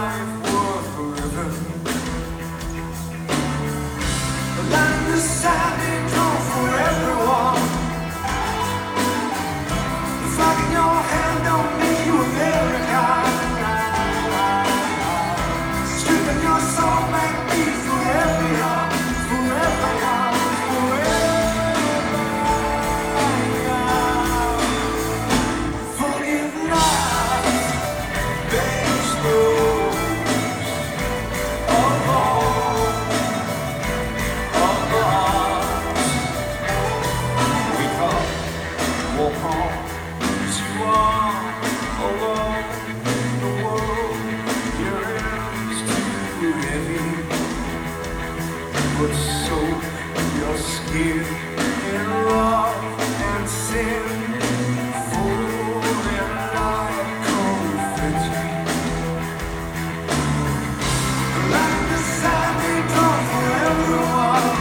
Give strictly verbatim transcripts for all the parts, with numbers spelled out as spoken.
life worth living. The land is sad and drawn for everyone. The flag in your hand don't make you American. Stripping your soul back beat forever young, forever young, forever young. Forgive not, base rules of all, of us. We come, walk on, as you are alone. The world you're in is too heavy, but soak your skin in love and sin. Full and like confetti. The land is sad and drawn for everyone.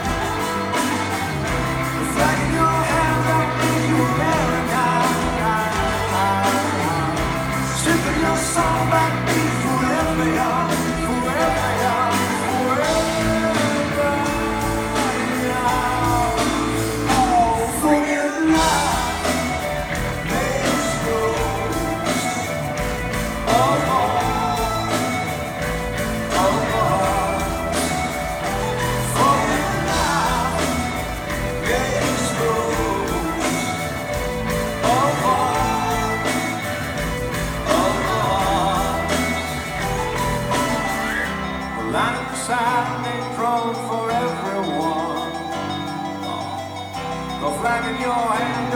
The flag in your hand won't make you American. Stripping your soul back beat forever young, forever young, forever young. Oh, forget not, base rules of all, of us. Forget not, base rules of all, of us. The line of the side made drawn for everyone. The flag in your hand